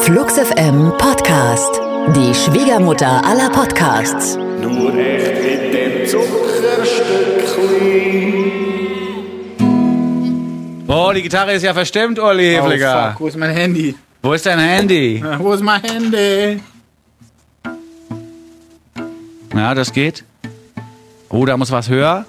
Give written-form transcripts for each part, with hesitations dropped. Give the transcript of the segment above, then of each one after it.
Flux FM Podcast. Die Schwiegermutter aller Podcasts. Nur echt mit dem Zuckerstückchen. Oh, die Gitarre ist ja verstimmt, Uli Hefliger. Oh, fuck, wo ist mein Handy? Wo ist dein Handy? Wo ist mein Handy? Ja, das geht. Oh, da muss was höher.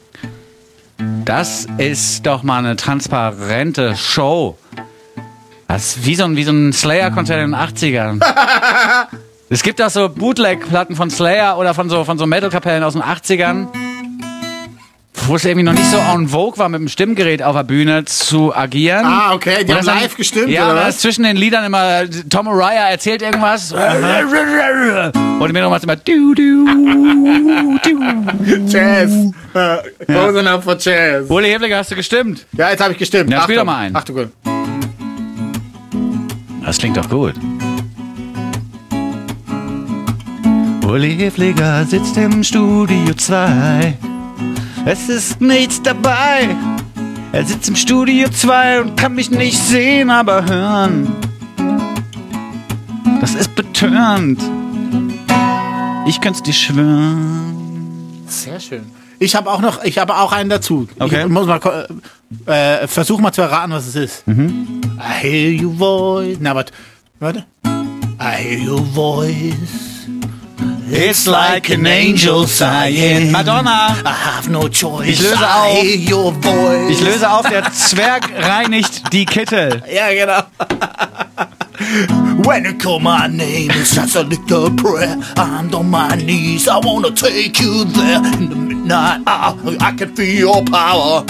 Das ist doch mal eine transparente Show. Das ist wie so ein Slayer-Konzert in den 80ern. Es gibt auch so Bootleg-Platten von Slayer oder von so Metal-Kapellen aus den 80ern, wo es irgendwie noch nicht so en vogue war, mit dem Stimmgerät auf der Bühne zu agieren. Ah, okay, die Und haben das live gestimmt, ja, oder aber was? zwischen den Liedern immer Tom Araya erzählt irgendwas. Und mir nochmal immer du. Jazz. Close enough for Jazz. Uli Hefliger, hast du gestimmt? Ja, jetzt habe ich gestimmt. Ja, spiel Achtung. doch mal ein. Achtung. Das klingt doch gut. Uli Hefliger sitzt im Studio 2. Es ist nichts dabei. Er sitzt im Studio 2 und kann mich nicht sehen, aber hören. Das ist betörend. Ich könnte es dir schwören. Sehr schön. Ich habe auch einen dazu. Okay. Ich muss mal versuch mal zu erraten, was es ist. I hear your voice. Na, warte. I hear your voice. It's like an angel sighing. Madonna. I have no choice. Ich löse I auf. hear your voice. Ich löse auf, der Zwerg reinigt die Kittel. Ja, genau. When you call my name, it's just a little prayer. I'm on my knees, I wanna take you there. In the midnight hour, I can feel your power.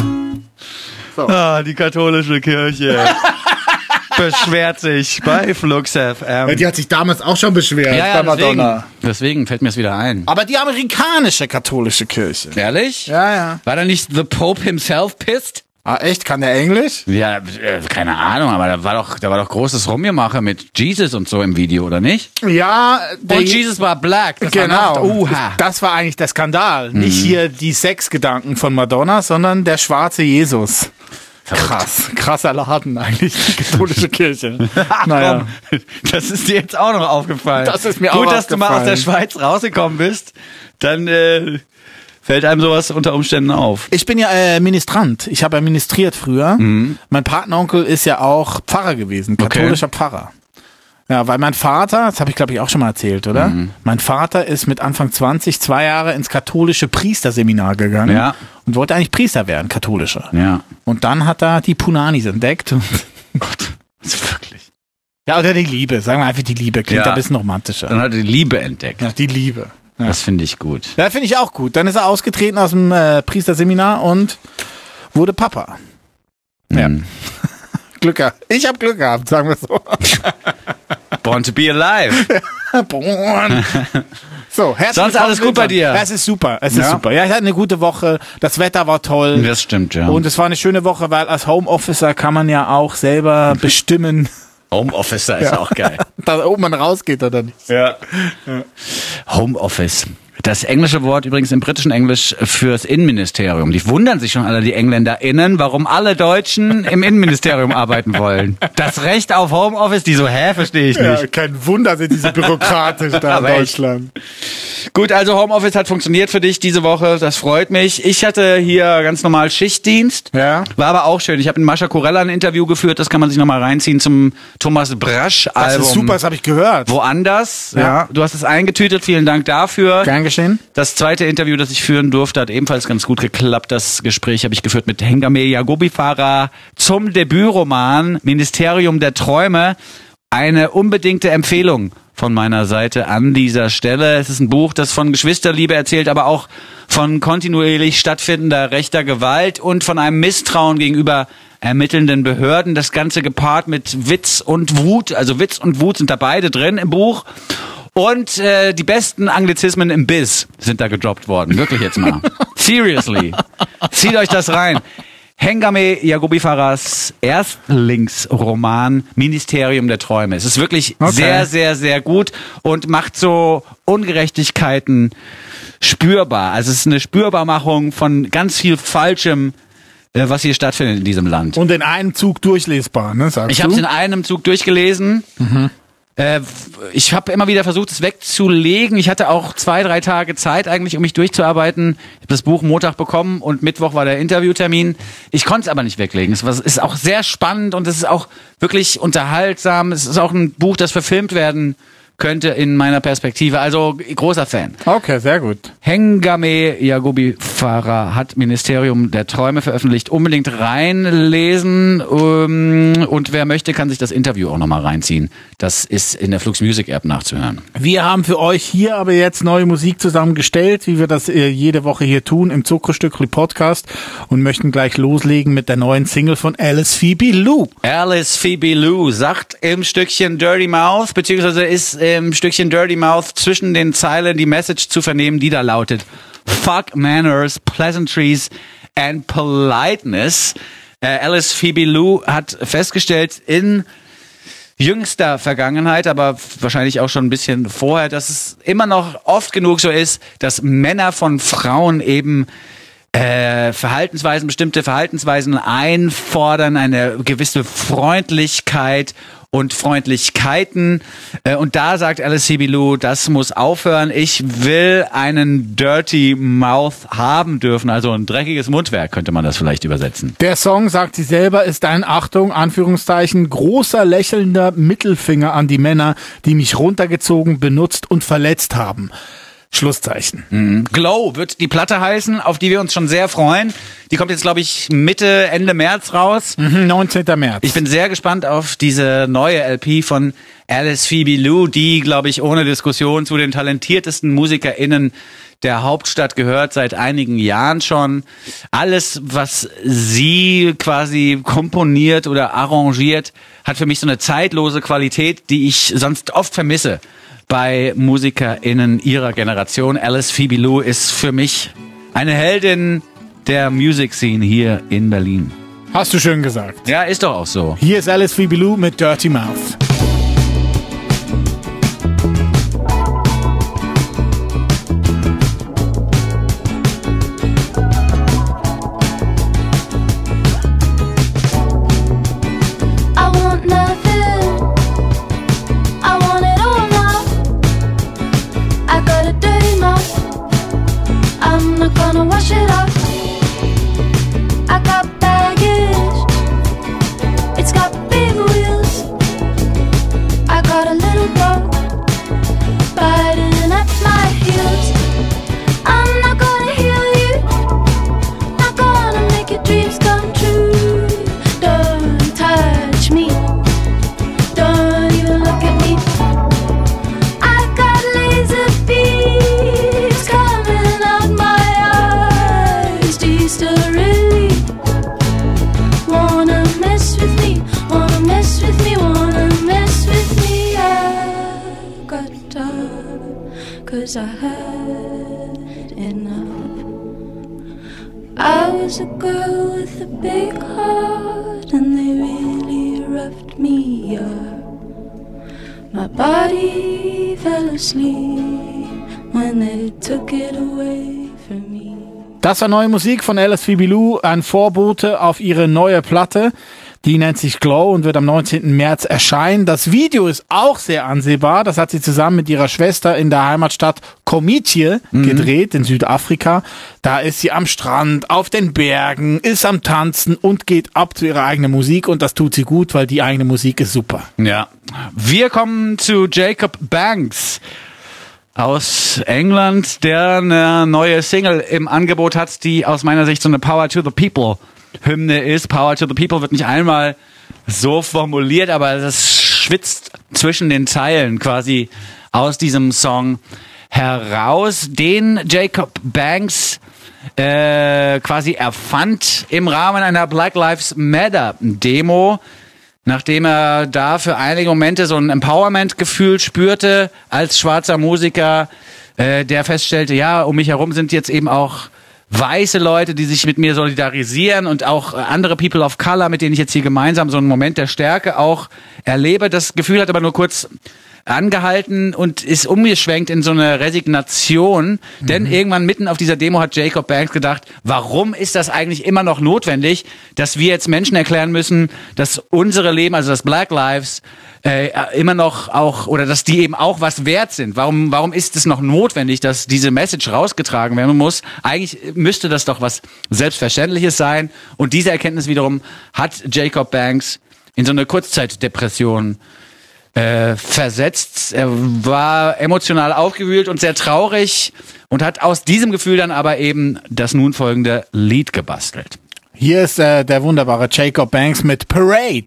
Ah, die katholische Kirche beschwert sich bei Flux FM. Die hat sich damals auch schon beschwert bei Madonna. Deswegen fällt mir es wieder ein. Aber die amerikanische katholische Kirche. Ehrlich? Ja. War da nicht The Pope himself pissed? Ah, echt? Kann der Englisch? Ja, keine Ahnung, aber da war doch großes Rumgemache mit Jesus und so im Video, oder nicht? Ja. Und Jesus war black. Das Genau. War Uha. Das war eigentlich der Skandal. Nicht hier die Sexgedanken von Madonna, sondern der schwarze Jesus. Krass. Krasser Laden eigentlich, die katholische Kirche. Naja. Komm, das ist dir jetzt auch noch aufgefallen. Das ist mir Gut, auch dass du mal aus der aufgefallen. Schweiz rausgekommen bist. Dann fällt einem sowas unter Umständen auf. Ich bin ja Ministrant. Ich habe ja ministriert früher. Mein Patenonkel ist ja auch Pfarrer gewesen, katholischer Pfarrer. Ja, weil mein Vater, das habe ich glaube ich auch schon mal erzählt, oder? Mein Vater ist mit Anfang 20 2 Jahre ins katholische Priesterseminar gegangen und wollte eigentlich Priester werden, katholischer. Ja. Und dann hat er die Punanis entdeckt. Gott, das ist wirklich. Ja, oder die Liebe, sagen wir einfach die Liebe, klingt ein bisschen romantischer. Dann hat er die Liebe entdeckt. Ja, die Liebe. Ja. Das finde ich gut. Ja, finde ich auch gut. Dann ist er ausgetreten aus dem Priesterseminar und wurde Papa. Ja. Glück gehabt. Ich habe Glück gehabt, sagen wir so. Born to be alive. Born. So, herzlich Sonst alles gut bei dir? Ja, es ist super. Es ist super. Ja, ich hatte eine gute Woche. Das Wetter war toll. Das stimmt, ja. Und es war eine schöne Woche, weil als Homeofficer kann man ja auch selber bestimmen, Homeofficer ist auch geil. ob man rausgeht oder nicht. Ja. Homeoffice. Das englische Wort übrigens im britischen Englisch fürs Innenministerium. Die wundern sich schon alle, die EngländerInnen, warum alle Deutschen im Innenministerium arbeiten wollen. Das Recht auf Homeoffice, die so, verstehe ich nicht. Ja, kein Wunder sind diese bürokratisch da in Aber echt. Deutschland. Gut, also Homeoffice hat funktioniert für dich diese Woche, das freut mich. Ich hatte hier ganz normal Schichtdienst, Ja. war aber auch schön. Ich habe mit Mascha Kurella ein Interview geführt, das kann man sich nochmal reinziehen zum Thomas Brasch-Album. Das ist super, das habe ich gehört. Woanders, ja. Du hast es eingetütet, vielen Dank dafür. Gern geschehen. Das zweite Interview, das ich führen durfte, hat ebenfalls ganz gut geklappt. Das Gespräch habe ich geführt mit Hengame Yagobi Farah zum Debütroman Ministerium der Träume. Eine unbedingte Empfehlung von meiner Seite an dieser Stelle. Es ist ein Buch, das von Geschwisterliebe erzählt, aber auch von kontinuierlich stattfindender rechter Gewalt und von einem Misstrauen gegenüber ermittelnden Behörden. Das Ganze gepaart mit Witz und Wut. Also Witz und Wut sind da beide drin im Buch. Und die besten Anglizismen im Biz sind da gedroppt worden. Wirklich jetzt mal. Seriously. Zieht euch das rein. Hengame Yagobi Farahs Erstlingsroman Ministerium der Träume. Es ist wirklich sehr, sehr, sehr gut und macht so Ungerechtigkeiten spürbar. Also es ist eine Spürbarmachung von ganz viel Falschem, was hier stattfindet in diesem Land. Und in einem Zug durchlesbar, ne, sagst Ich du? habe es in einem Zug durchgelesen. Ich habe immer wieder versucht, es wegzulegen. Ich hatte auch 2-3 Tage Zeit eigentlich, um mich durchzuarbeiten. Ich habe das Buch Montag bekommen und Mittwoch war der Interviewtermin. Ich konnte es aber nicht weglegen. Es ist auch sehr spannend und es ist auch wirklich unterhaltsam. Es ist auch ein Buch, das verfilmt werden könnte in meiner Perspektive. Also großer Fan. Okay, sehr gut. Hengame Yagobi Farah hat Ministerium der Träume veröffentlicht. Unbedingt reinlesen. Und wer möchte, kann sich das Interview auch nochmal reinziehen. Das ist in der Flux Music App nachzuhören. Wir haben für euch hier aber jetzt neue Musik zusammengestellt, wie wir das jede Woche hier tun im Zuckerstückli Podcast und möchten gleich loslegen mit der neuen Single von Alice Phoebe Lou. Alice Phoebe Lou sagt im Stückchen Dirty Mouth, beziehungsweise ist im Stückchen Dirty Mouth zwischen den Zeilen die Message zu vernehmen, die da lautet: Fuck manners, pleasantries and politeness. Alice Phoebe Lou hat festgestellt in jüngster Vergangenheit, aber wahrscheinlich auch schon ein bisschen vorher, dass es immer noch oft genug so ist, dass Männer von Frauen eben bestimmte Verhaltensweisen einfordern, eine gewisse Freundlichkeit und Freundlichkeiten. Und da sagt Alice Phoebe Lou, das muss aufhören. Ich will einen Dirty Mouth haben dürfen, also ein dreckiges Mundwerk, könnte man das vielleicht übersetzen. Der Song, sagt sie selber, ist ein, Achtung, Anführungszeichen, großer lächelnder Mittelfinger an die Männer, die mich runtergezogen, benutzt und verletzt haben. Schlusszeichen. Glow wird die Platte heißen, auf die wir uns schon sehr freuen. Die kommt jetzt, glaube ich, Ende März raus. 19. März. Ich bin sehr gespannt auf diese neue LP von Alice Phoebe Lou, die, glaube ich, ohne Diskussion zu den talentiertesten MusikerInnen der Hauptstadt gehört, seit einigen Jahren schon. Alles, was sie quasi komponiert oder arrangiert, hat für mich so eine zeitlose Qualität, die ich sonst oft vermisse bei MusikerInnen ihrer Generation. Alice Phoebe Lou ist für mich eine Heldin der Music Scene hier in Berlin. Hast du schön gesagt. Ja, ist doch auch so. Hier ist Alice Phoebe Lou mit Dirty Mouth. Wash it off. I got baggage. It's got big wheels. I got a little dog biting at my heels. I'm not gonna heal you. Not gonna make your dreams come true. Don't touch me. Don't even look at me. I got laser beams coming out my eyes. Do you still really wanna mess with me? Wanna mess with me? Wanna mess with me? I got up 'cause I had enough. I was a girl with a big heart and they really roughed me up. My body fell asleep when they took it away from me. Das war neue Musik von Alice Phoebe Lou, ein Vorbote auf ihre neue Platte. Die nennt sich Glow und wird am 19. März erscheinen. Das Video ist auch sehr ansehbar. Das hat sie zusammen mit ihrer Schwester in der Heimatstadt Kometje gedreht, in Südafrika. Da ist sie am Strand, auf den Bergen, ist am Tanzen und geht ab zu ihrer eigenen Musik. Und das tut sie gut, weil die eigene Musik ist super. Ja. Wir kommen zu Jacob Banks aus England, der eine neue Single im Angebot hat, die aus meiner Sicht so eine Power to the People Hymne ist. Power to the People wird nicht einmal so formuliert, aber das schwitzt zwischen den Zeilen quasi aus diesem Song heraus, den Jacob Banks quasi erfand im Rahmen einer Black Lives Matter Demo, nachdem er da für einige Momente so ein Empowerment-Gefühl spürte als schwarzer Musiker, der feststellte, ja, um mich herum sind jetzt eben auch weiße Leute, die sich mit mir solidarisieren und auch andere People of Color, mit denen ich jetzt hier gemeinsam so einen Moment der Stärke auch erlebe. Das Gefühl hat aber nur kurz angehalten und ist umgeschwenkt in so eine Resignation, denn irgendwann mitten auf dieser Demo hat Jacob Banks gedacht, warum ist das eigentlich immer noch notwendig, dass wir jetzt Menschen erklären müssen, dass unsere Leben, also das Black Lives, immer noch auch, oder dass die eben auch was wert sind. Warum ist es noch notwendig, dass diese Message rausgetragen werden muss? Eigentlich müsste das doch was Selbstverständliches sein. Und diese Erkenntnis wiederum hat Jacob Banks in so eine Kurzzeitdepression versetzt. Er war emotional aufgewühlt und sehr traurig und hat aus diesem Gefühl dann aber eben das nun folgende Lied gebastelt. Hier ist der wunderbare Jacob Banks mit Parade.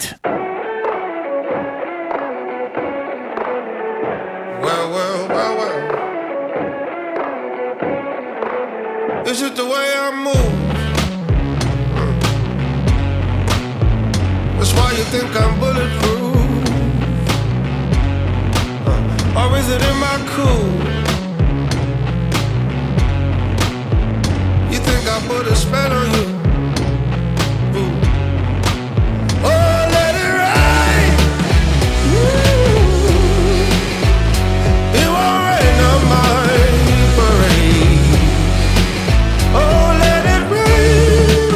Well, well, well, well. It's just the way I move. That's why you think I'm bulletproof. Or is it in my cool? You think I put a spell on you? Ooh. Oh, let it rain. It won't rain on my parade. Oh, let it rain.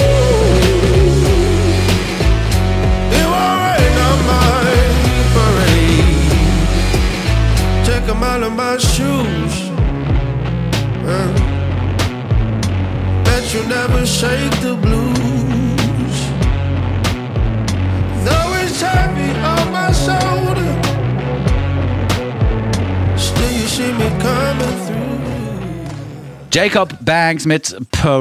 It won't rain on my parade. Take a mile of my shoes. Bet you never shake the blues. Though it's heavy on my shoulder, still you see me coming through. Jacob Banks mit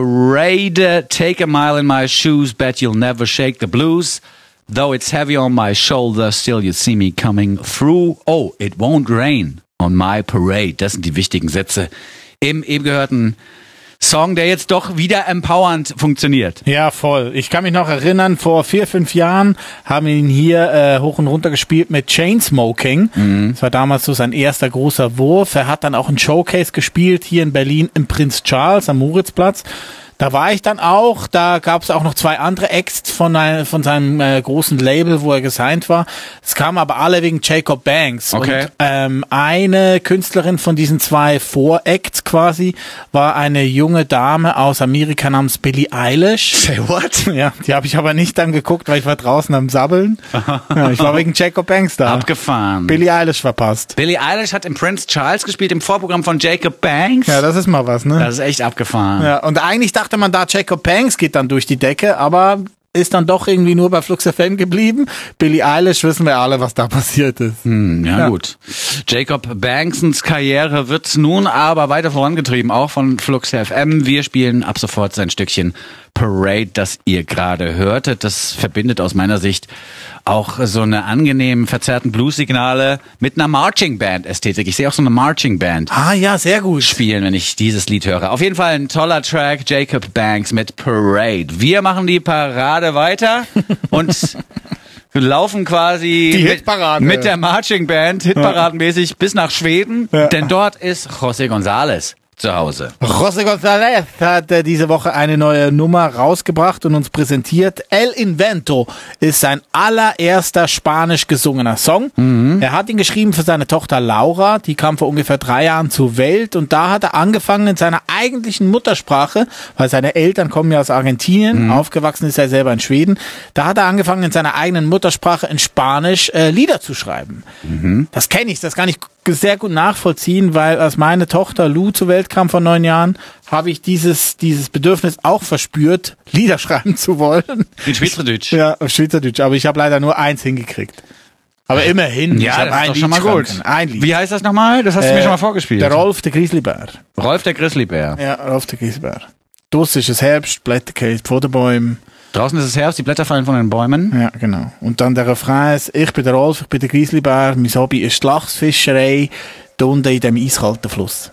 Parade, Take a Mile in My Shoes, Bet You'll Never Shake the Blues. Though it's heavy on my shoulder, still you see me coming through. Oh, it won't rain on my parade. Das sind die wichtigen Sätze im eben gehörten Song, der jetzt doch wieder empowernd funktioniert. Ja, voll. Ich kann mich noch erinnern, vor 4-5 Jahren haben wir ihn hier hoch und runter gespielt mit Chainsmoking. Das war damals so sein erster großer Wurf. Er hat dann auch ein Showcase gespielt hier in Berlin im Prinz Charles am Moritzplatz. Da war ich dann auch, da gab es auch noch 2 andere Acts von seinem großen Label, wo er gesigned war. Es kamen aber alle wegen Jacob Banks. Okay. Und eine Künstlerin von diesen 2 Voracts quasi war eine junge Dame aus Amerika namens Billie Eilish. Say what? Ja, die habe ich aber nicht dann geguckt, weil ich war draußen am Sabbeln. Ja, ich war wegen Jacob Banks da. Abgefahren. Billie Eilish verpasst. Billie Eilish hat im Prince Charles gespielt, im Vorprogramm von Jacob Banks. Ja, das ist mal was, ne? Das ist echt abgefahren. Ja, und eigentlich dachte man da, Jacob Banks geht dann durch die Decke, aber ist dann doch irgendwie nur bei Flux FM geblieben. Billie Eilish, wissen wir alle, was da passiert ist. Ja, gut. Jacob Banksens Karriere wird nun aber weiter vorangetrieben, auch von Flux FM. Wir spielen ab sofort sein Stückchen Parade, das ihr gerade hörtet. Das verbindet aus meiner Sicht auch so eine angenehm verzerrten Blues-Signale mit einer Marching-Band-Ästhetik. Ich sehe auch so eine Marching-Band Ah ja, sehr gut. spielen, wenn ich dieses Lied höre. Auf jeden Fall ein toller Track, Jacob Banks mit Parade. Wir machen die Parade weiter und wir laufen quasi Die Hitparade. mit der Marching Band, hitparadenmäßig, bis nach Schweden, Ja. denn dort ist José González zu Hause. José González hat diese Woche eine neue Nummer rausgebracht und uns präsentiert. El Invento ist sein allererster spanisch gesungener Song. Er hat ihn geschrieben für seine Tochter Laura, die kam vor ungefähr 3 Jahren zur Welt und da hat er angefangen in seiner eigentlichen Muttersprache, weil seine Eltern kommen ja aus Argentinien, aufgewachsen ist er selber in Schweden, da hat er angefangen in seiner eigenen Muttersprache in Spanisch Lieder zu schreiben. Das kenne ich, das kann ich sehr gut nachvollziehen, weil als meine Tochter Lou zur Welt kam vor 9 Jahren, habe ich dieses Bedürfnis auch verspürt, Lieder schreiben zu wollen. In Schweizerdeutsch. Ja, auf Schweizerdeutsch, aber ich habe leider nur 1 hingekriegt. Aber immerhin, ich Ja, habe das ist ein doch Lied schon mal schreiben gut. können. Ein Lied. Wie heißt das nochmal? Das hast du mir schon mal vorgespielt. Der Rolf, der Grizzlybär. Rolf der Grizzlybär. Ja, Rolf, der Grizzlybär. Draussen ist es Herbst, Blätter fallen vor den Bäumen. Draußen ist es Herbst, die Blätter fallen von den Bäumen. Ja, genau. Und dann der Refrain ist, ich bin der Rolf, ich bin der Grizzlybär, mein Hobby ist die Lachsfischerei, da unten in dem eiskalten Fluss.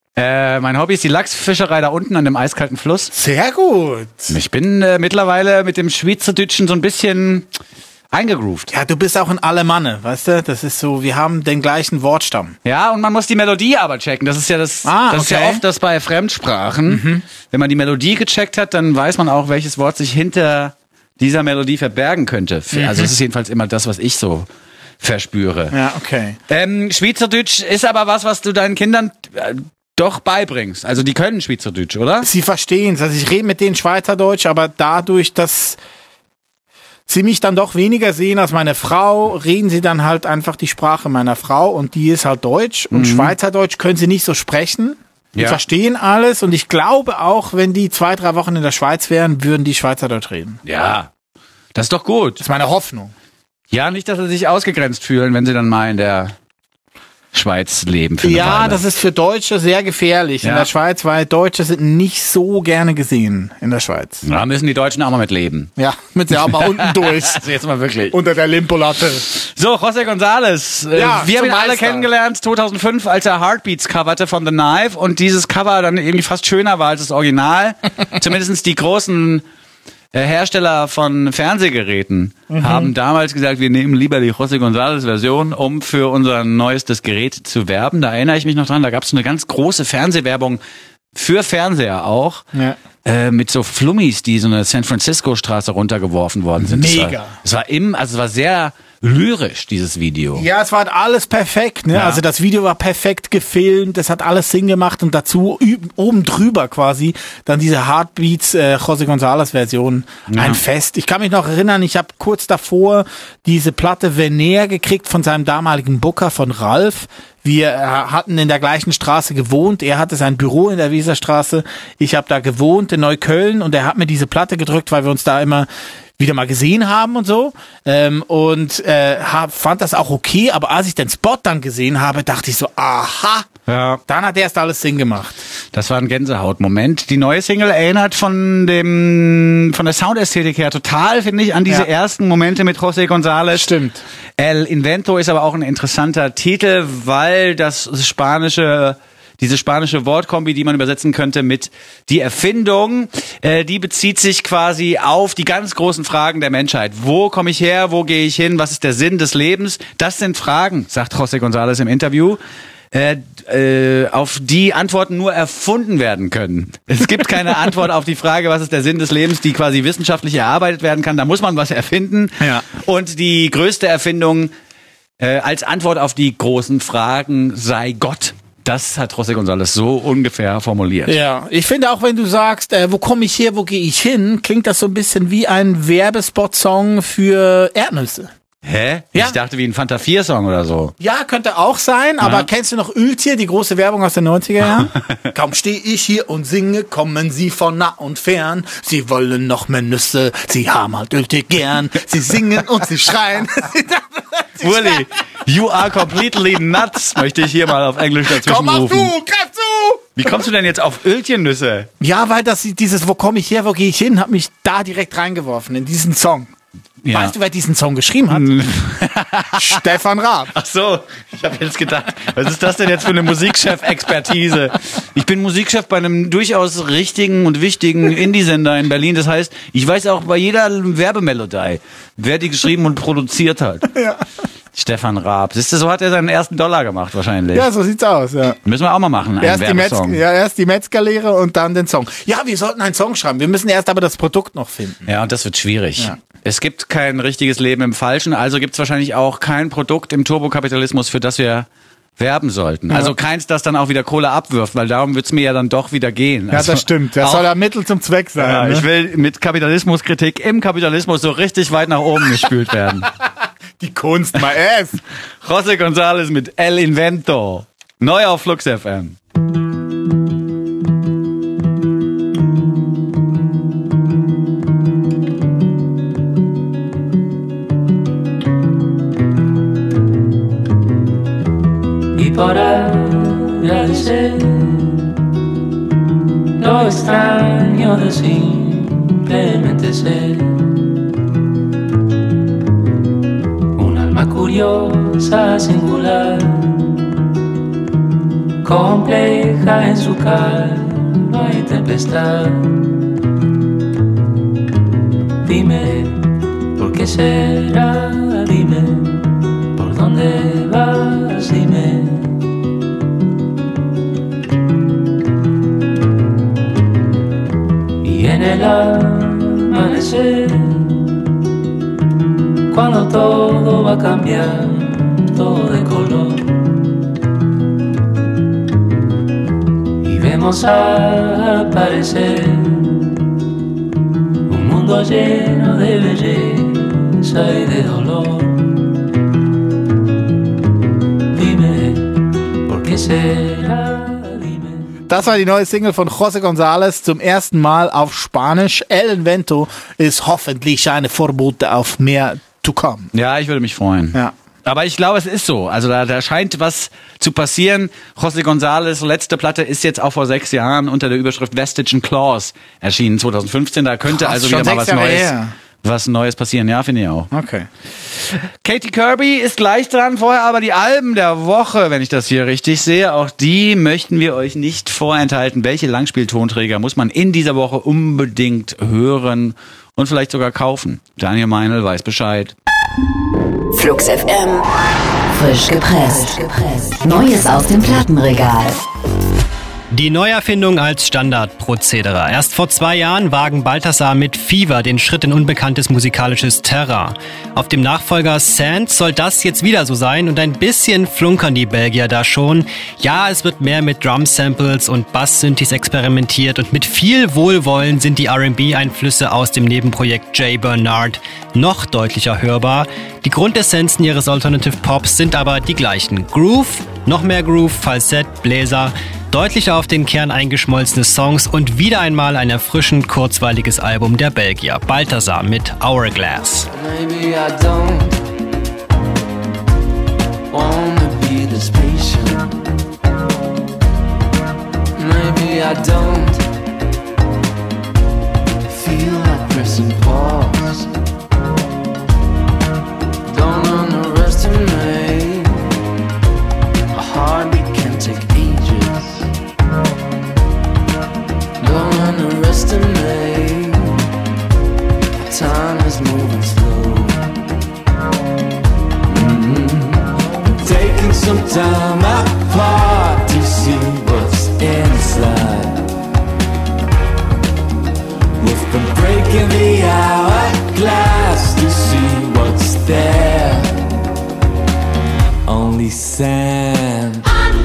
Mein Hobby ist die Lachsfischerei da unten an dem eiskalten Fluss. Sehr gut. Ich bin mittlerweile mit dem Schweizerdeutschen so ein bisschen eingegroovt. Ja, du bist auch ein Alemanne, weißt du? Das ist so, wir haben den gleichen Wortstamm. Ja, und man muss die Melodie aber checken. Das ist ja das ist ja okay. oft das bei Fremdsprachen. Wenn man die Melodie gecheckt hat, dann weiß man auch, welches Wort sich hinter dieser Melodie verbergen könnte. Also das ist jedenfalls immer das, was ich so verspüre. Ja, okay. Schweizerdeutsch ist aber was du deinen Kindern doch beibringst. Also die können Schweizerdeutsch, oder? Sie verstehen es. Also ich rede mit denen Schweizerdeutsch, aber dadurch, dass sie mich dann doch weniger sehen als meine Frau, reden sie dann halt einfach die Sprache meiner Frau und die ist halt Deutsch. Und Schweizerdeutsch können sie nicht so sprechen. Die verstehen alles und ich glaube auch, wenn die 2-3 Wochen in der Schweiz wären, würden die Schweizerdeutsch reden. Ja, das ist doch gut. Das ist meine Hoffnung. Ja, nicht, dass sie sich ausgegrenzt fühlen, wenn sie dann mal in der Schweiz leben. Für eine Weile. Das ist für Deutsche sehr gefährlich in der Schweiz, weil Deutsche sind nicht so gerne gesehen in der Schweiz. Da müssen die Deutschen auch mal mit leben. Ja, mit der auch mal unten durch. Also jetzt mal wirklich. Unter der Limpolatte. So, José González. Wir haben ihn alle kennengelernt 2005, als er Heartbeats coverte von The Knife und dieses Cover dann irgendwie fast schöner war als das Original. Zumindest die großen Hersteller von Fernsehgeräten haben damals gesagt, wir nehmen lieber die José González Version, um für unser neuestes Gerät zu werben. Da erinnere ich mich noch dran, da gab es eine ganz große Fernsehwerbung für Fernseher auch. Ja. Mit so Flummis, die so eine San Francisco Straße runtergeworfen worden sind. Mega. Es war sehr lyrisch, dieses Video. Ja, es war halt alles perfekt, ne? Ja. Also das Video war perfekt gefilmt, das hat alles Sinn gemacht und dazu oben drüber quasi dann diese Heartbeats José González Version. Ein Fest. Ich kann mich noch erinnern, ich habe kurz davor diese Platte Veneer gekriegt von seinem damaligen Booker von Ralf. Wir hatten in der gleichen Straße gewohnt. Er hatte sein Büro in der Weserstraße. Ich habe da gewohnt in Neukölln und er hat mir diese Platte gedrückt, weil wir uns da immer wieder mal gesehen haben und so. Fand das auch okay. Aber als ich den Spot dann gesehen habe, dachte ich so, aha. Ja. Dann hat erst alles Sinn gemacht. Das war ein Gänsehautmoment. Die neue Single erinnert von der Soundästhetik her total, finde ich, an diese ersten Momente mit José González. Stimmt. El Invento ist aber auch ein interessanter Titel, weil diese spanische Wortkombi, die man übersetzen könnte mit die Erfindung, die bezieht sich quasi auf die ganz großen Fragen der Menschheit. Wo komme ich her? Wo gehe ich hin? Was ist der Sinn des Lebens? Das sind Fragen, sagt José González im Interview, auf die Antworten nur erfunden werden können. Es gibt keine Antwort auf die Frage, was ist der Sinn des Lebens, die quasi wissenschaftlich erarbeitet werden kann. Da muss man was erfinden. Ja. Und die größte Erfindung als Antwort auf die großen Fragen sei Gott. Das hat José González so ungefähr formuliert. Ja, ich finde auch, wenn du sagst, wo komme ich her, wo gehe ich hin, klingt das so ein bisschen wie ein Werbespot-Song für Erdnüsse. Hä? Ja. Ich dachte wie ein Fanta 4-Song oder so. Ja, könnte auch sein, aber kennst du noch Öltier, die große Werbung aus den 90er Jahren? Kaum stehe ich hier und singe, kommen sie von nah und fern. Sie wollen noch mehr Nüsse, sie haben halt Öltier gern. Sie singen und sie schreien. Uli, you are completely nuts, möchte ich hier mal auf Englisch dazwischen rufen. Komm, mach du, greif zu! Wie kommst du denn jetzt auf Öltiernüsse? Ja, weil dieses Wo komme ich her, wo gehe ich hin, hat mich da direkt reingeworfen, in diesen Song. Ja. Weißt du, wer diesen Song geschrieben hat? Stefan Raab. Ach so, ich habe jetzt gedacht, was ist das denn jetzt für eine Musikchef-Expertise? Ich bin Musikchef bei einem durchaus richtigen und wichtigen Indie-Sender in Berlin. Das heißt, ich weiß auch bei jeder Werbemelodie, wer die geschrieben und produziert hat. Ja. Stefan Raab. Siehst du, so hat er seinen ersten $1 gemacht wahrscheinlich. Ja, so sieht's aus, ja. Müssen wir auch mal machen, erst die Metzgerlehre und dann den Song. Ja, wir sollten einen Song schreiben. Wir müssen erst aber das Produkt noch finden. Ja, und das wird schwierig. Ja. Es gibt kein richtiges Leben im Falschen, also gibt's wahrscheinlich auch kein Produkt im Turbokapitalismus, für das wir werben sollten. Ja. Also keins, das dann auch wieder Kohle abwirft, weil darum wird's mir ja dann doch wieder gehen. Ja, also das stimmt. Das soll ja Mittel zum Zweck sein. Ja, ne? Ich will mit Kapitalismuskritik im Kapitalismus so richtig weit nach oben gespült werden. Die Kunst, mal es. José González mit El Invento. Neu auf Flux FM. Y para agradecer lo extraño de simplemente ser un alma curiosa, singular, compleja en su calma y tempestad. Dime, ¿por qué será? Dime, ¿por dónde vas? Dime. Y en el amanecer, cuando todo va a cambiar, foto de color y vemos aparecer un mundo lleno de belleza y de dolor. Dime, ¿por qué será? Das war die neue Single von José González, zum ersten Mal auf Spanisch. El Vento ist hoffentlich eine Vorbote auf mehr to come. Ja, ich würde mich freuen. Ja. Aber ich glaube, es ist so. Also da scheint was zu passieren. José González letzte Platte ist jetzt auch vor 6 Jahren unter der Überschrift Vestige and Claws erschienen, 2015. Da könnte Krass, also schon wieder mal 6 Jahre her. was Neues passieren. Ja, finde ich auch. Okay. Katy Kirby ist gleich dran, vorher aber die Alben der Woche, wenn ich das hier richtig sehe. Auch die möchten wir euch nicht vorenthalten. Welche Langspieltonträger muss man in dieser Woche unbedingt hören und vielleicht sogar kaufen? Daniel Meinl weiß Bescheid. Flux FM. Frisch gepresst. Neues aus dem Plattenregal. Die Neuerfindung als Standardprozedere. Erst vor 2 Jahren wagen Balthasar mit Fever den Schritt in unbekanntes musikalisches Terrain. Auf dem Nachfolger Sand soll das jetzt wieder so sein und ein bisschen flunkern die Belgier da schon. Ja, es wird mehr mit Drum-Samples und Bass-Synthes experimentiert und mit viel Wohlwollen sind die R&B-Einflüsse aus dem Nebenprojekt Jay Bernard noch deutlicher hörbar. Die Grundessenzen ihres Alternative Pops sind aber die gleichen. Groove, noch mehr Groove, Falsett, Bläser, deutlicher auf den Kern eingeschmolzene Songs und wieder einmal ein erfrischend kurzweiliges Album der Belgier. Balthasar mit Hourglass. Maybe I don't wanna be this patient. Maybe I don't feel like pressing pause. Don't underestimate a heartbeat can take ages. Don't underestimate time is moving slow. Taking some time apart to see what's inside. We've been breaking the hourglass to see what's there. Only sand.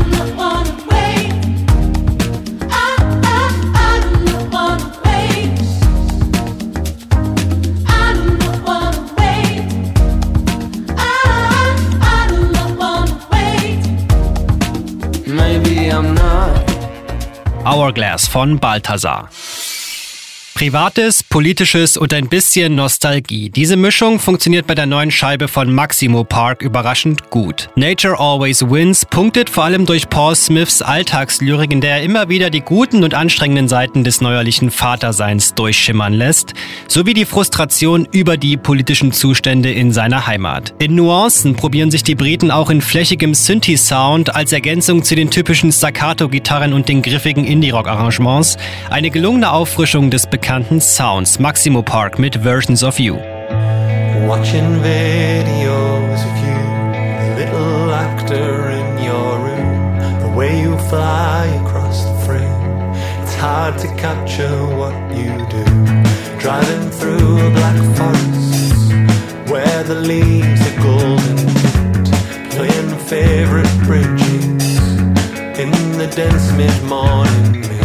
Hourglass von Balthasar. Privates, Politisches und ein bisschen Nostalgie. Diese Mischung funktioniert bei der neuen Scheibe von Maximo Park überraschend gut. Nature Always Wins punktet vor allem durch Paul Smiths Alltagslyrik, in der er immer wieder die guten und anstrengenden Seiten des neuerlichen Vaterseins durchschimmern lässt, sowie die Frustration über die politischen Zustände in seiner Heimat. In Nuancen probieren sich die Briten auch in flächigem Synthi-Sound als Ergänzung zu den typischen Staccato-Gitarren und den griffigen Indie-Rock-Arrangements eine gelungene Auffrischung des bekannten Sounds. Maximo Park mit Versions of You. Watching videos of you, the little actor in your room, the way you fly across the frame, it's hard to capture what you do. Driving through a black forest, where the leaves are golden tint, playing favorite bridges in the dense mid-morning mist.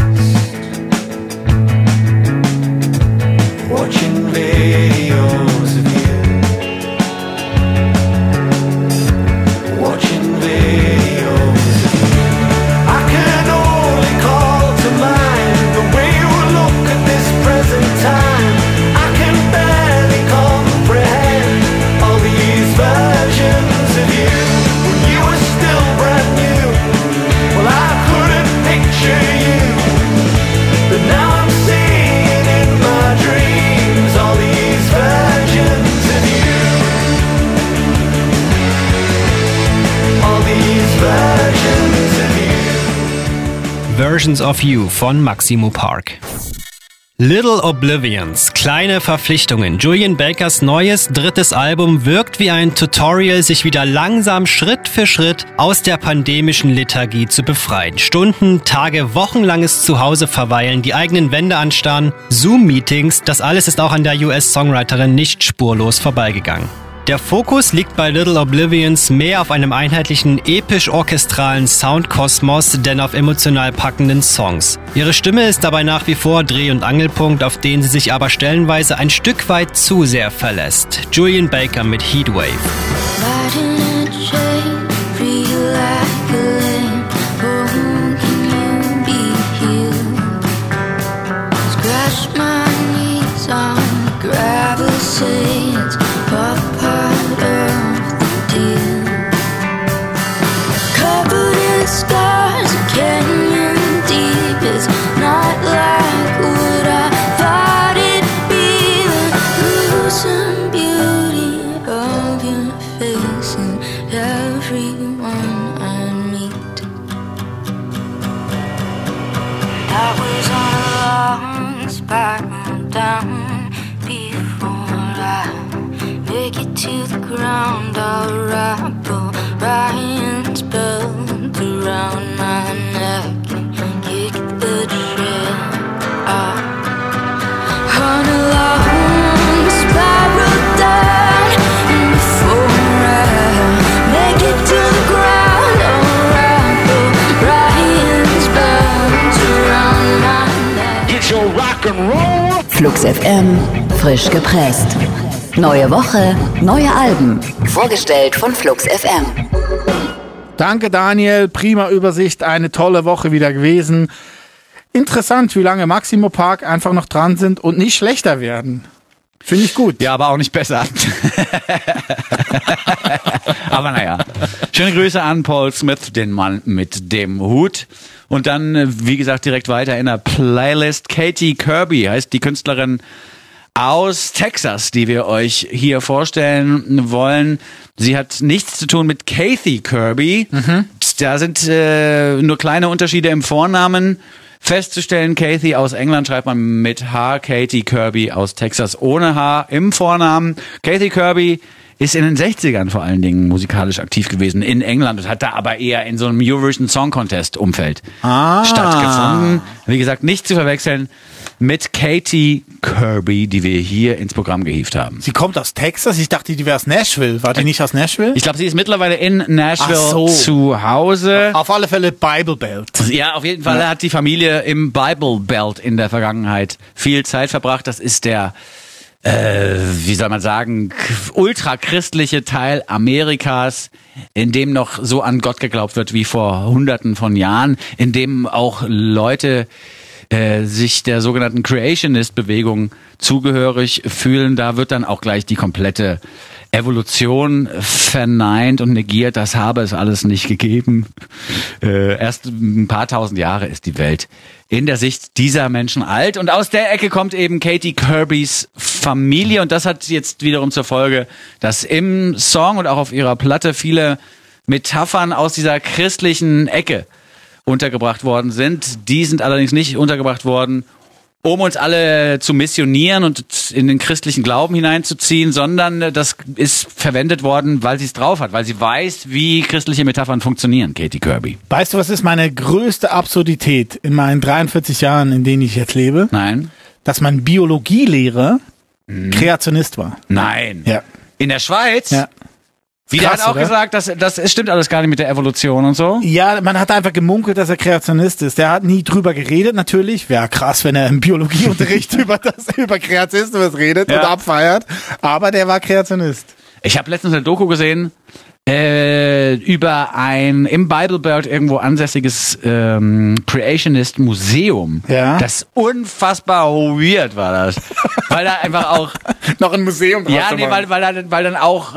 Watching videos of you. Watching videos of you. I can only call to mind the way you look at this present time. I can barely comprehend all these versions of you. When you were still brand new, well, I couldn't picture you, but now I'm seeing in my dreams all these versions of you. All these versions of you. Versions of You von Maximo Park. Little Oblivions, kleine Verpflichtungen. Julian Bakers neues 3. Album wirkt wie ein Tutorial, sich wieder langsam Schritt für Schritt aus der pandemischen Lethargie zu befreien. Stunden, Tage, wochenlanges Zuhause verweilen, die eigenen Wände anstarren, Zoom-Meetings, das alles ist auch an der US-Songwriterin nicht spurlos vorbeigegangen. Der Fokus liegt bei Little Oblivions mehr auf einem einheitlichen, episch-orchestralen Soundkosmos, denn auf emotional packenden Songs. Ihre Stimme ist dabei nach wie vor Dreh- und Angelpunkt, auf den sie sich aber stellenweise ein Stück weit zu sehr verlässt. Julian Baker mit Heatwave. Down before I make it to the ground. I'll wrap Orion's belt around my neck and kick the trail up on a long spiral down. And before I make it to the ground, I'll wrap Orion's belt around my neck. Get your rock and roll. Flux FM, frisch gepresst. Neue Woche, neue Alben. Vorgestellt von Flux FM. Danke Daniel, prima Übersicht, eine tolle Woche wieder gewesen. Interessant, wie lange Maximo Park einfach noch dran sind und nicht schlechter werden. Finde ich gut. Ja, aber auch nicht besser. Aber naja. Schöne Grüße an Paul Smith, den Mann mit dem Hut. Und dann, wie gesagt, direkt weiter in der Playlist. Katie Kirby heißt die Künstlerin aus Texas, die wir euch hier vorstellen wollen. Sie hat nichts zu tun mit Kathy Kirby. Da sind nur kleine Unterschiede im Vornamen festzustellen. Kathy aus England schreibt man mit H, Katie Kirby aus Texas ohne H im Vornamen. Kathy Kirby ist in den 60ern vor allen Dingen musikalisch aktiv gewesen in England und hat da aber eher in so einem Eurovision Song Contest Umfeld stattgefunden. Wie gesagt, nicht zu verwechseln mit Katie Kirby, die wir hier ins Programm gehievt haben. Sie kommt aus Texas? Ich dachte, die wäre aus Nashville. War die nicht aus Nashville? Ich glaube, sie ist mittlerweile in Nashville zu Hause. Auf alle Fälle Bible Belt. Ja, auf jeden Fall hat die Familie im Bible Belt in der Vergangenheit viel Zeit verbracht. Das ist der wie soll man sagen, ultrachristliche Teil Amerikas, in dem noch so an Gott geglaubt wird wie vor Hunderten von Jahren, in dem auch Leute sich der sogenannten Creationist-Bewegung zugehörig fühlen. Da wird dann auch gleich die komplette Evolution verneint und negiert. Das habe es alles nicht gegeben. Erst ein paar tausend Jahre ist die Welt in der Sicht dieser Menschen alt. Und aus der Ecke kommt eben Katie Kirbys Familie. Und das hat jetzt wiederum zur Folge, dass im Song und auch auf ihrer Platte viele Metaphern aus dieser christlichen Ecke untergebracht worden sind. Die sind allerdings nicht untergebracht worden, um uns alle zu missionieren und in den christlichen Glauben hineinzuziehen, sondern das ist verwendet worden, weil sie es drauf hat, weil sie weiß, wie christliche Metaphern funktionieren, Katie Kirby. Weißt du, was ist meine größte Absurdität in meinen 43 Jahren, in denen ich jetzt lebe? Nein. Dass mein Biologielehrer Kreationist war. Nein. Ja. In der Schweiz? Ja. Wie der Krass, hat auch oder? gesagt, das stimmt alles gar nicht mit der Evolution und so. Ja, man hat einfach gemunkelt, dass er Kreationist ist. Der hat nie drüber geredet, natürlich. Wäre krass, wenn er im Biologieunterricht über Kreationismus redet und abfeiert. Aber der war Kreationist. Ich habe letztens eine Doku gesehen über ein im Bible Belt irgendwo ansässiges Creationist Museum. Ja. Das unfassbar weird war das. Weil da einfach auch Noch ein Museum draus ja, zu nee, machen. weil dann auch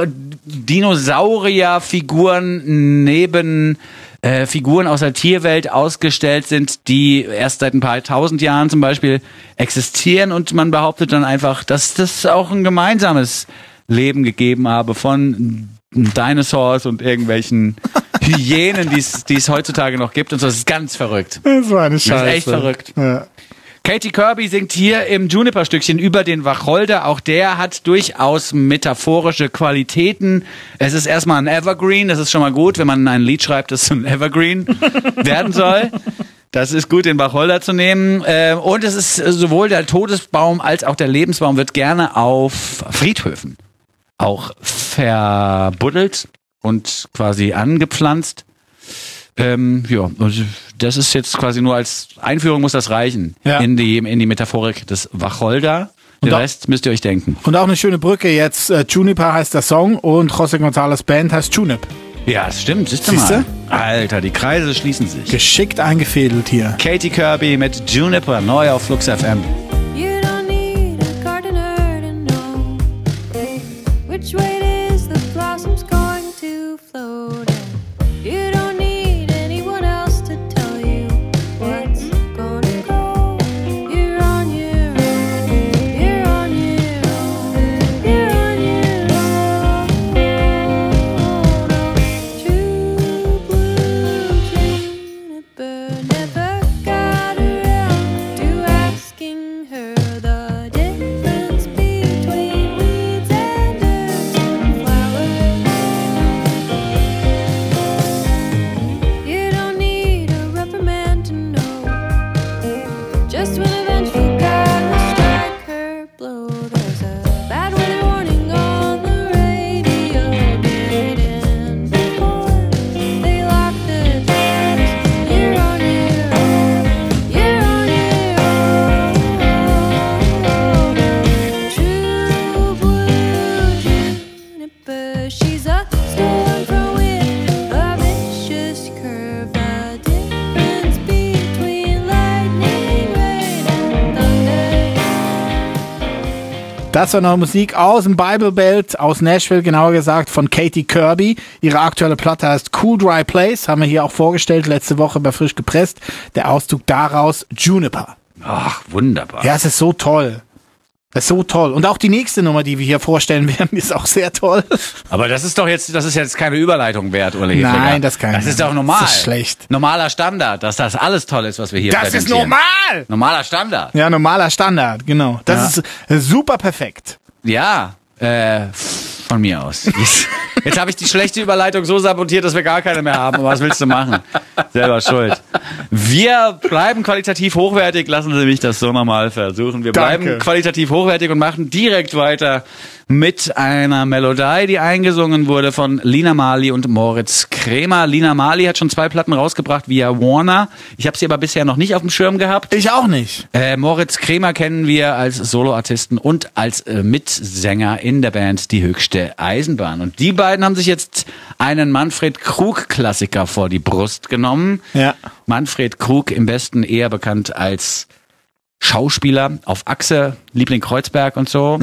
Dinosaurierfiguren neben Figuren aus der Tierwelt ausgestellt sind, die erst seit ein paar tausend Jahren zum Beispiel existieren, und man behauptet dann einfach, dass das auch ein gemeinsames Leben gegeben habe von Dinosaurs und irgendwelchen Hyänen, die es heutzutage noch gibt und so. Das ist ganz verrückt. Das war eine Scheiße. Das ist echt verrückt. Ja. Katie Kirby singt hier im Juniper-Stückchen über den Wacholder. Auch der hat durchaus metaphorische Qualitäten. Es ist erstmal ein Evergreen. Das ist schon mal gut, wenn man ein Lied schreibt, das ein Evergreen werden soll. Das ist gut, den Wacholder zu nehmen. Und es ist sowohl der Todesbaum als auch der Lebensbaum wird gerne auf Friedhöfen auch verbuddelt und quasi angepflanzt. Und das ist jetzt quasi nur als Einführung muss das reichen in die Metaphorik des Wacholder. Den Rest müsst ihr euch denken. Und auch eine schöne Brücke jetzt. Juniper heißt der Song und José González Band heißt Junip. Ja, das stimmt. Siehst du mal. Alter, die Kreise schließen sich. Geschickt eingefädelt hier. Katie Kirby mit Juniper, neu auf Flux FM. You don't need a gardener to know which way it is the blossom's going to float. You don't need anyone else to tell you what's gonna grow. You're on your own. You're on your own. You're on your own. True blue juniper never got around to asking her the difference between weeds and herbs and flowers. You don't need a reprimand to know just when a vengeful God will strike her blow. There's a bad weather warning on the radio. Did it end before they lock the doors? You're on your own. You're on your own. True blue juniper, she's a storm from with a vicious curve. The difference between lightning, rain and thunder. Das war noch Musik aus dem Bible Belt, aus Nashville, genauer gesagt von Katie Kirby. Ihre aktuelle Platte heißt Cool Dry Place, haben wir hier auch vorgestellt, letzte Woche bei Frisch gepresst. Der Auszug daraus, Juniper. Ach, wunderbar. Ja, es ist so toll. Es ist so toll. Und auch die nächste Nummer, die wir hier vorstellen werden, ist auch sehr toll. Aber das ist jetzt keine Überleitung wert, Uli. Nein, das kann ich Das ist nicht. doch normal. Das ist schlecht. Normaler Standard, dass das alles toll ist, was wir hier Das ist präsentieren. normal! Normaler Standard. Ja, normaler Standard, genau. Das ist super perfekt. Ja, von mir aus. Jetzt habe ich die schlechte Überleitung so sabotiert, dass wir gar keine mehr haben. Aber was willst du machen? Selber schuld. Wir bleiben qualitativ hochwertig. Lassen Sie mich das so nochmal versuchen. Wir bleiben Danke. qualitativ hochwertig und machen direkt weiter mit einer Melodie, die eingesungen wurde von Lina Marley und Moritz Kremer. Lina Marley hat schon 2 Platten rausgebracht via Warner. Ich habe sie aber bisher noch nicht auf dem Schirm gehabt. Ich auch nicht. Moritz Kremer kennen wir als Soloartisten und als Mitsänger in der Band Die Höchste Eisenbahn. Und die beiden haben sich jetzt einen Manfred Krug-Klassiker vor die Brust genommen. Ja. Manfred Krug, im Westen eher bekannt als Schauspieler auf Achse, Liebling Kreuzberg und so.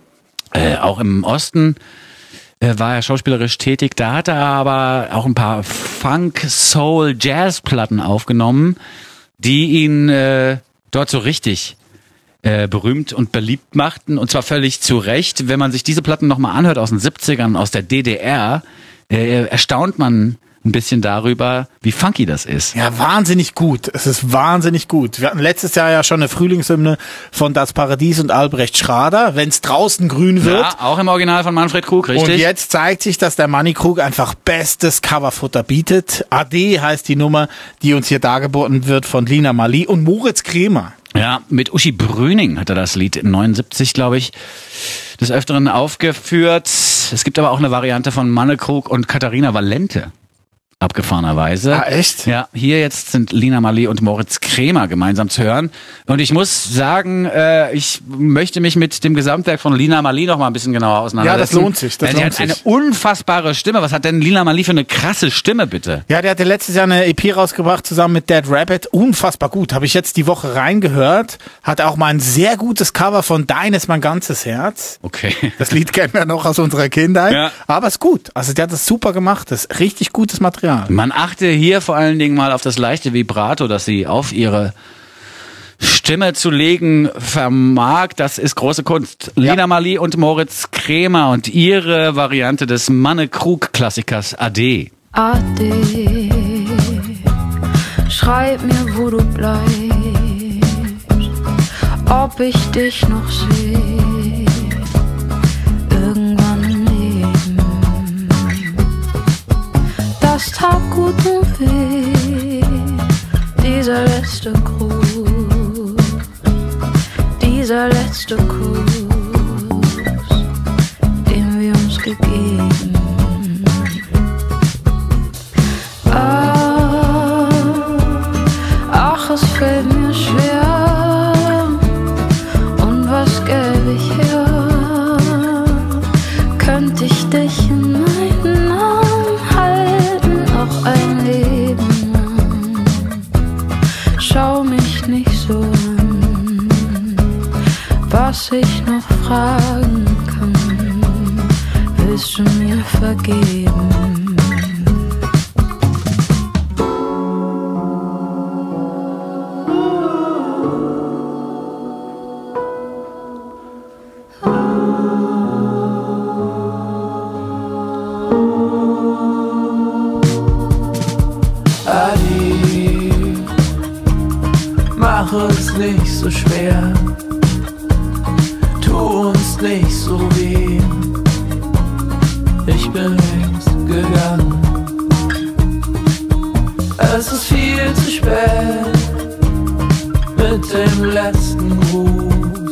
Auch im Osten war er schauspielerisch tätig. Da hat er aber auch ein paar Funk, Soul, Jazz-Platten aufgenommen, die ihn dort so richtig berühmt und beliebt machten. Und zwar völlig zu Recht. Wenn man sich diese Platten nochmal anhört aus den 70ern, aus der DDR, erstaunt man ein bisschen darüber, wie funky das ist. Ja, wahnsinnig gut. Es ist wahnsinnig gut. Wir hatten letztes Jahr ja schon eine Frühlingshymne von Das Paradies und Albrecht Schrader, Wenn's draußen grün wird. Ja, auch im Original von Manfred Krug, richtig? Und jetzt zeigt sich, dass der Manni Krug einfach bestes Coverfutter bietet. AD heißt die Nummer, die uns hier dargeboten wird von Lina Marley und Moritz Kremer. Ja, mit Uschi Brüning hat er das Lied in 79, glaube ich, des Öfteren aufgeführt. Es gibt aber auch eine Variante von Manne Krug und Katharina Valente. Abgefahrenerweise. Ah, echt? Ja, hier jetzt sind Lina Marley und Moritz Kremer gemeinsam zu hören. Und ich muss sagen, ich möchte mich mit dem Gesamtwerk von Lina Marley noch mal ein bisschen genauer auseinandersetzen. Ja, das lohnt sich. Das Sie lohnt hat eine sich. unfassbare Stimme. Was hat denn Lina Marley für eine krasse Stimme, bitte? Ja, der hatte letztes Jahr eine EP rausgebracht zusammen mit Dead Rabbit. Unfassbar gut. Habe ich jetzt die Woche reingehört. Hat auch mal ein sehr gutes Cover von Dein ist mein ganzes Herz. Okay. Das Lied kennen wir noch aus unserer Kindheit. Ja. Aber ist gut. Also der hat das super gemacht. Das ist richtig gutes Material. Man achte hier vor allen Dingen mal auf das leichte Vibrato, das sie auf ihre Stimme zu legen vermag. Das ist große Kunst. Ja. Lina Marley und Moritz Kremer und ihre Variante des Manne-Krug-Klassikers Ade. Ade, schreib mir, wo du bleibst, ob ich dich noch sehe, irgendwann im Leben. Das tat gut und weh, dieser letzte Gruß, dieser letzte Kuss, den wir uns gegeben. Ach, es fällt mir schwer. Und was gäbe ich her? Könnte ich dich in meinen Arm halten, auch ein Leben lang. Schau mich nicht so an, was ich noch fragen kann. Willst du mir vergeben? Mach es nicht so schwer, tu uns nicht so weh. Ich bin längst gegangen, es ist viel zu spät mit dem letzten Gruß,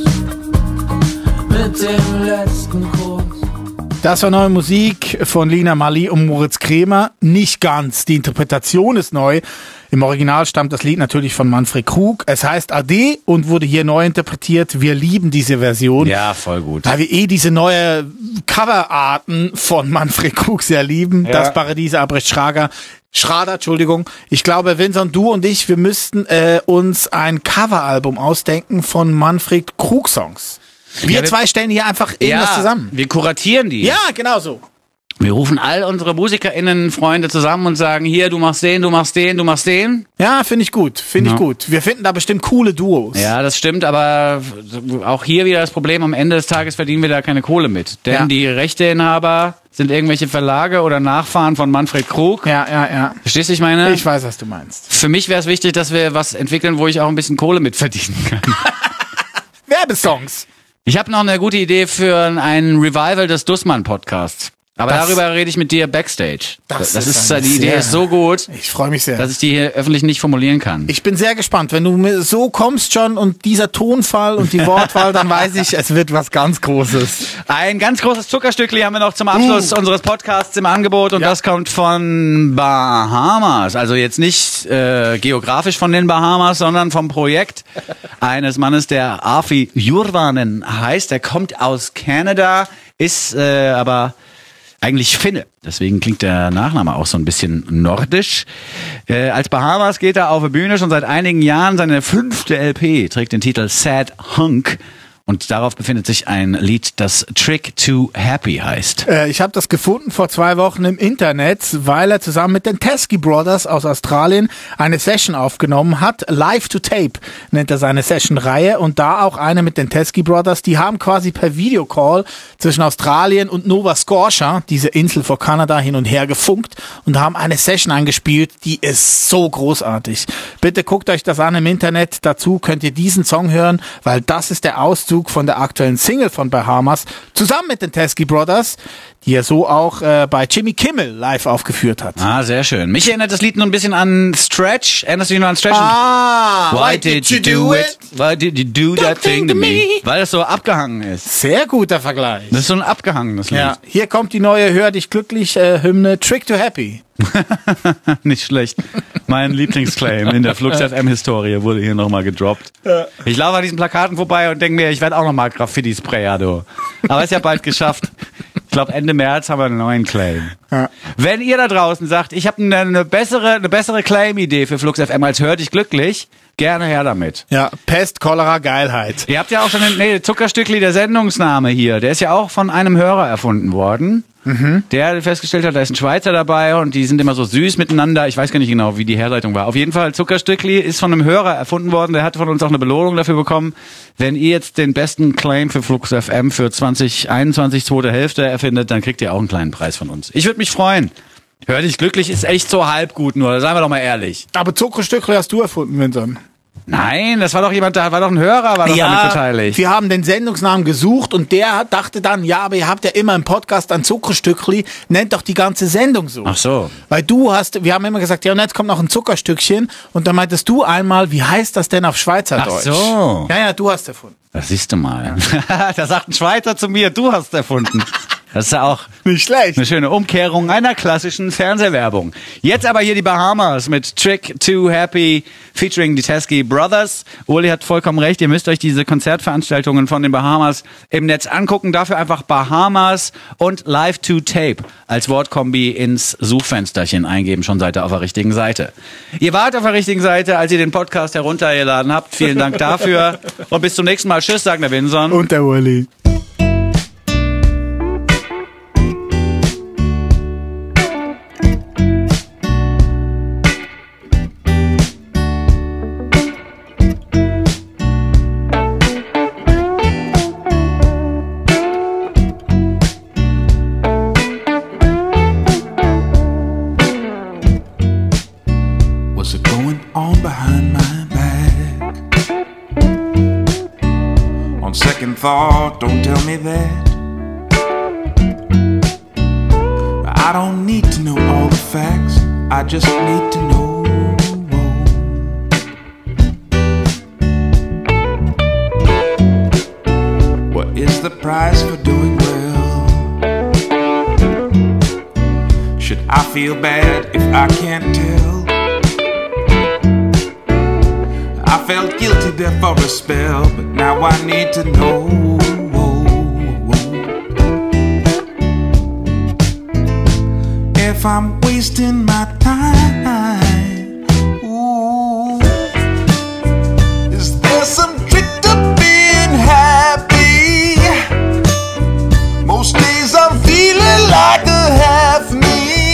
mit dem letzten Gruß. Das war neue Musik von Lina Marley und Moritz Kremer. Nicht ganz. Die Interpretation ist neu. Im Original stammt das Lied natürlich von Manfred Krug. Es heißt Ade und wurde hier neu interpretiert. Wir lieben diese Version. Ja, voll gut. Weil wir diese neue Coverarten von Manfred Krug sehr lieben. Ja. Das Paradiese Albrecht Schrader, Entschuldigung. Ich glaube, Vincent, du und ich, wir müssten uns ein Coveralbum ausdenken von Manfred Krug Songs. Wir zwei stellen hier einfach irgendwas zusammen. Wir kuratieren die. Ja, genau so. Wir rufen all unsere MusikerInnen, Freunde zusammen und sagen, hier, du machst den, du machst den, du machst den. Ja, finde ich gut, finde ich gut. Wir finden da bestimmt coole Duos. Ja, das stimmt, aber auch hier wieder das Problem, am Ende des Tages verdienen wir da keine Kohle mit. Denn die Rechteinhaber sind irgendwelche Verlage oder Nachfahren von Manfred Krug. Ja. Verstehst du, ich meine? Ich weiß, was du meinst. Für mich wäre es wichtig, dass wir was entwickeln, wo ich auch ein bisschen Kohle mit verdienen kann. Werbesongs. Ich habe noch eine gute Idee für ein Revival des Dussmann-Podcasts. Aber darüber rede ich mit dir backstage. Die Idee ist so gut, ich freue mich sehr, dass ich die hier öffentlich nicht formulieren kann. Ich bin sehr gespannt. Wenn du mir so kommst schon und dieser Tonfall und die Wortwahl, dann weiß ich, es wird was ganz Großes. Ein ganz großes Zuckerstückli haben wir noch zum Abschluss unseres Podcasts im Angebot und das kommt von Bahamas. Also jetzt nicht geografisch von den Bahamas, sondern vom Projekt eines Mannes, der Afi Jurvanen heißt. Der kommt aus Kanada, ist aber eigentlich Finne. Deswegen klingt der Nachname auch so ein bisschen nordisch. Als Bahamas geht er auf die Bühne schon seit einigen Jahren. Seine 5. LP trägt den Titel Sad Hunk. Und darauf befindet sich ein Lied, das Trick to Happy heißt. Ich habe das gefunden vor 2 Wochen im Internet, weil er zusammen mit den Teskey Brothers aus Australien eine Session aufgenommen hat. Live to Tape nennt er seine Session-Reihe und da auch eine mit den Teskey Brothers. Die haben quasi per Videocall zwischen Australien und Nova Scotia, diese Insel vor Kanada, hin und her gefunkt und haben eine Session eingespielt, die ist so großartig. Bitte guckt euch das an im Internet. Dazu könnt ihr diesen Song hören, weil das ist der Auszug von der aktuellen Single von Bahamas, zusammen mit den Teskey Brothers, die er so auch bei Jimmy Kimmel live aufgeführt hat. Ah, sehr schön. Mich erinnert das Lied nur ein bisschen an Stretch. Erinnerst du dich noch an Stretch? Why did you do it? Why did you do that thing to me? Weil das so abgehangen ist. Sehr guter Vergleich. Das ist so ein abgehangenes Lied. Ja, hier kommt die neue Hör dich glücklich Hymne Trick to Happy. Nicht schlecht. Mein Lieblingsclaim in der Flux FM-Historie wurde hier nochmal gedroppt. Ja. Ich laufe an diesen Plakaten vorbei und denke mir, ich werde auch nochmal Graffiti-Sprayer, du. Aber ist ja bald geschafft. Ich glaube, Ende März haben wir einen neuen Claim. Ja. Wenn ihr da draußen sagt, ich habe eine bessere Claim-Idee für Flux FM als Hör dich glücklich, gerne her damit. Ja, Pest, Cholera, Geilheit. Ihr habt ja auch schon Zuckerstückli, der Sendungsname hier. Der ist ja auch von einem Hörer erfunden worden. Der festgestellt hat, da ist ein Schweizer dabei und die sind immer so süß miteinander. Ich weiß gar nicht genau, wie die Herleitung war. Auf jeden Fall, Zuckerstückli ist von einem Hörer erfunden worden. Der hat von uns auch eine Belohnung dafür bekommen. Wenn ihr jetzt den besten Claim für Flux FM für 2021, zweite Hälfte erfindet, dann kriegt ihr auch einen kleinen Preis von uns. Ich würde mich freuen. Hör dich glücklich ist echt so halb gut nur, seien wir doch mal ehrlich. Aber Zuckerstückli hast du erfunden, Vincent. Nein, das war doch jemand, da war doch ein Hörer, war doch damit beteiligt. Wir haben den Sendungsnamen gesucht und der dachte dann, ja, aber ihr habt ja immer im Podcast ein Zuckerstückli, nennt doch die ganze Sendung so. Ach so. Weil wir haben immer gesagt, ja, und jetzt kommt noch ein Zuckerstückchen und dann meintest du einmal, wie heißt das denn auf Schweizerdeutsch? Ach so. Ja, du hast erfunden. Das siehst du mal. Da sagt ein Schweizer zu mir, du hast erfunden. Das ist ja auch Nicht schlecht. eine schöne Umkehrung einer klassischen Fernsehwerbung. Jetzt aber hier die Bahamas mit Trick Too Happy featuring die Teskey Brothers. Uli hat vollkommen recht, ihr müsst euch diese Konzertveranstaltungen von den Bahamas im Netz angucken. Dafür einfach Bahamas und Live to Tape als Wortkombi ins Suchfensterchen eingeben. Schon seid ihr auf der richtigen Seite. Ihr wart auf der richtigen Seite, als ihr den Podcast heruntergeladen habt. Vielen Dank dafür. Und bis zum nächsten Mal. Tschüss, sagt der Winson. Und der Uli. What's it going on behind my back? On second thought, don't tell me that. I don't need to know all the facts, I just need to know. What is the price for doing well? Should I feel bad if I can't tell? I felt guilty there for a spell, but now I need to know. If I'm wasting my time, ooh, is there some trick to being happy? Most days I'm feeling like a half me.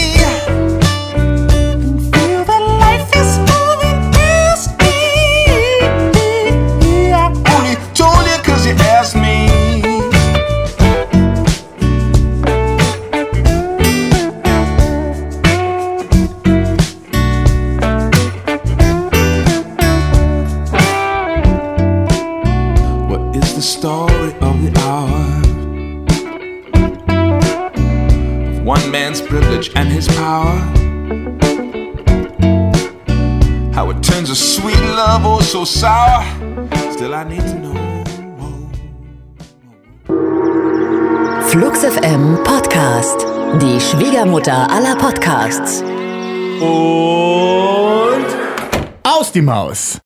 Feel that life is moving past me. I only told you 'cause you asked me. Story of the hour, of one man's privilege and his power, how it turns a sweet love oh so sour. Still I need to know. Flux FM Podcast. Die Schwiegermutter aller Podcasts. Und aus die Maus.